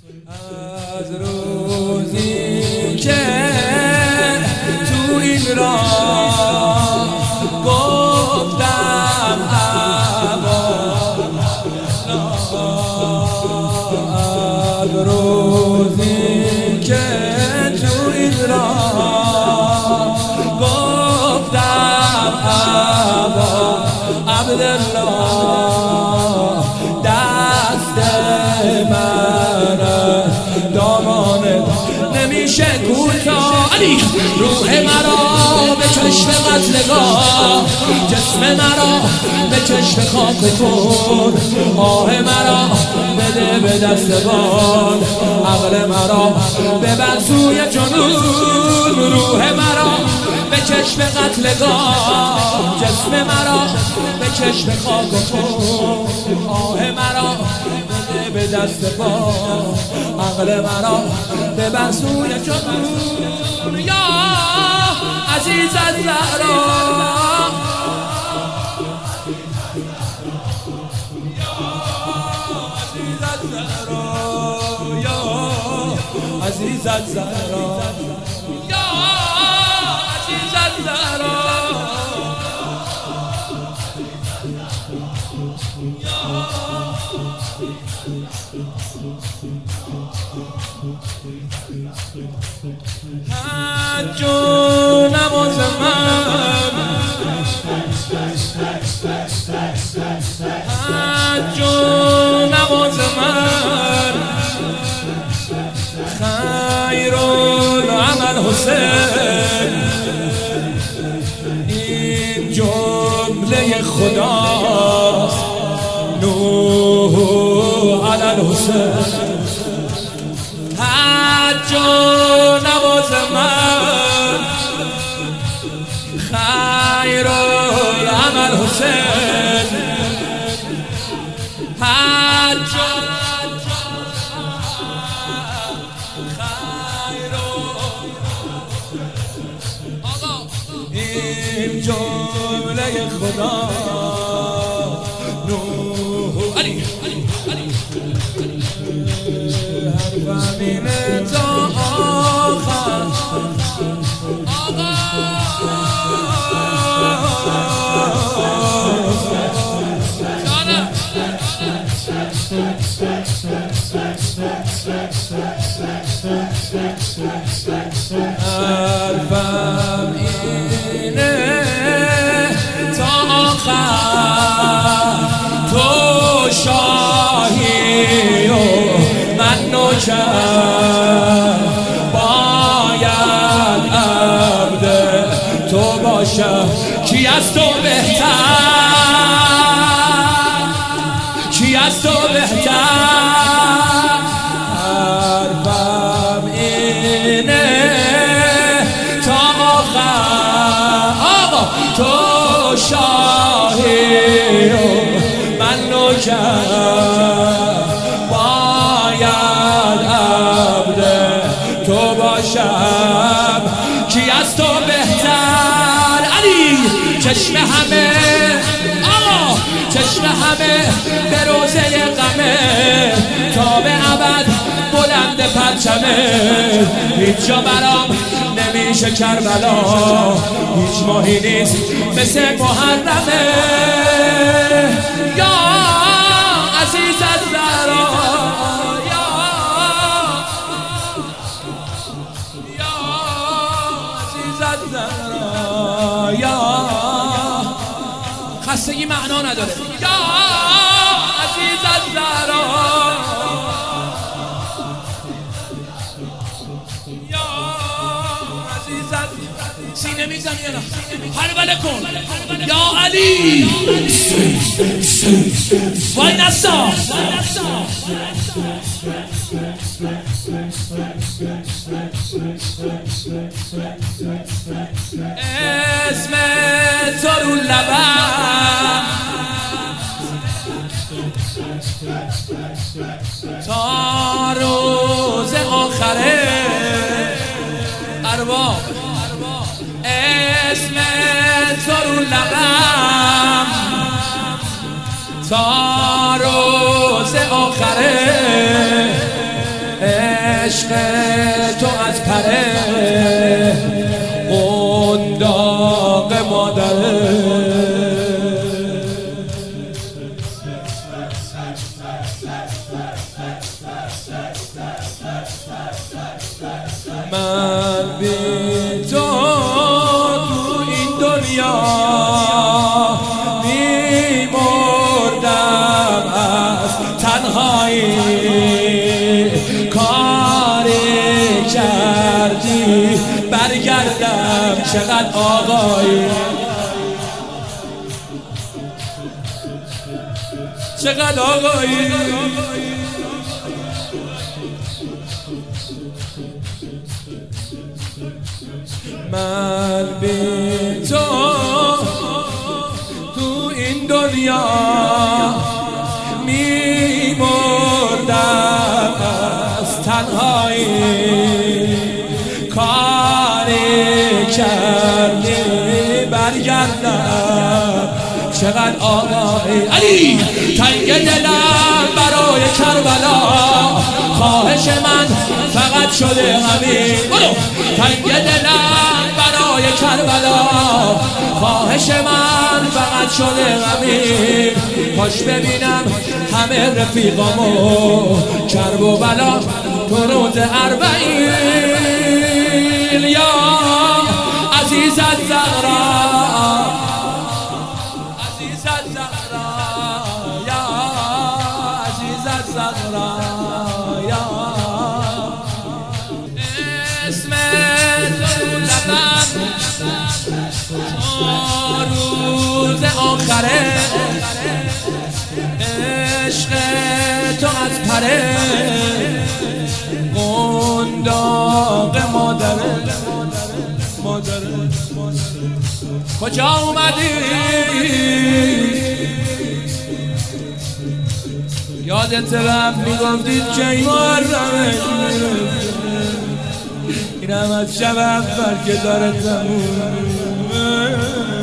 از روزی که تو این راه گفتم از روزی که تو این راه گفتم عبدالله دست من دامانه نمیشه کوتاه روح مرا به چشم قتلگاه جسم مرا به چشم خاک کن آه مرا بده به دست باد عقل مرا ببر سوی جنون روح مرا به چشم قتلگاه جسم مرا به چشم خاک کن آه مرا بده به دست باد عقل مرا ببر سوی جنون یا عزیز الزهرا عزیز الزهرا یا عزیز الزهرا حج و نماز من حج و نماز من خیر العمل حسین این جمله خداست نوح علی الحسین حج و نماز من خیر العمل حسین حج این جمله خدا نوح علی حرفم اینه تا آخر حرفم اینه تا آخر تو شاهی و من نوکر باید عبد تو باشم کی از تو بهتر کی از تو بهتر حرفم اینه تا آخر آقا تو شاهی و من نوکر باید عبد تو باشم کی از تو بهتر علی چشم همه آقا چشم همه به روزه غمه تا به ابد بلند پرچمه هیچ جا برام نمیشه کربلا هیچ ماهی نیست مثل محرمه یا عزیز الزهرا یا عزیز الزهرا یا خستگی معنا نداره یا عزیز الزهرا سینه میزنی یا نه حربله کن یا علی وای نسا اسم تو رو لبم تا روز آخره ارواح اسم تو رو لبم تا روز آخره عشق تو از پره قنداق مادره من بی تو این دنیا میمردم از تنهایی کاری کردی برگردم چقدر آقایی چقدر آقایی من بی تو این دنیا میمردم از تنهایی کاری کردی برگردم چقدر آقایی علی تنگ دلم برای کربلا خواهش من فقط شده همین تنگ دلم برای کربلا خواهش من فقط شده همین کاش ببینم همه رفیقامو کرب و بلا تو روز اربعین یا عزیزت زهرا عزیزت زهرا یا عزیزت زهرا یا اسم تو لبم روز آخره عشق تو از پره قنداق مادره کجا اومدی یادت رفت میگفتید که این محرمش اینم از شب اول که داره تموم